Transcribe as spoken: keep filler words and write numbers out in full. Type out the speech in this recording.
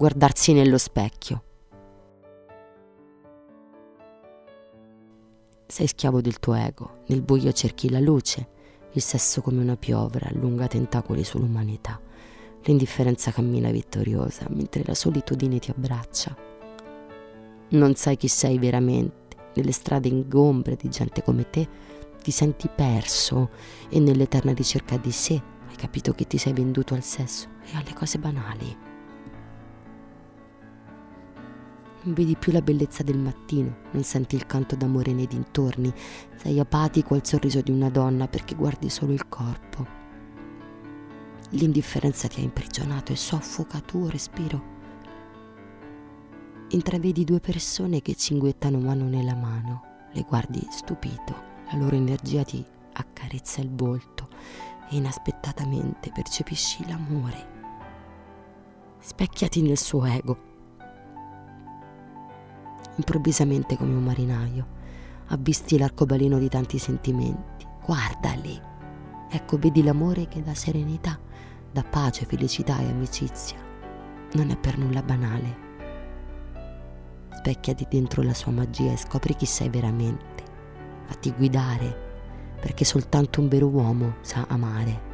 guardarsi nello specchio. Sei schiavo del tuo ego, nel buio cerchi la luce, il sesso come una piovra allunga tentacoli sull'umanità, l'indifferenza cammina vittoriosa mentre la solitudine ti abbraccia. Non sai chi sei veramente, nelle strade ingombre di gente come te ti senti perso e nell'eterna ricerca di sé hai capito che ti sei venduto al sesso e alle cose banali. Non vedi più la bellezza del mattino, non senti il canto d'amore nei dintorni, sei apatico al sorriso di una donna perché guardi solo il corpo. L'indifferenza ti ha imprigionato e soffoca tuo respiro. Intravedi due persone che cinguettano mano nella mano, le guardi stupito, la loro energia ti accarezza il volto e inaspettatamente percepisci l'amore. Specchiati nel suo ego. Improvvisamente, come un marinaio, avvisti l'arcobaleno di tanti sentimenti. Guardali. Ecco, vedi l'amore che dà serenità, dà pace, felicità e amicizia. Non è per nulla banale. Specchiati dentro la sua magia e scopri chi sei veramente. Fatti guidare, perché soltanto un vero uomo sa amare.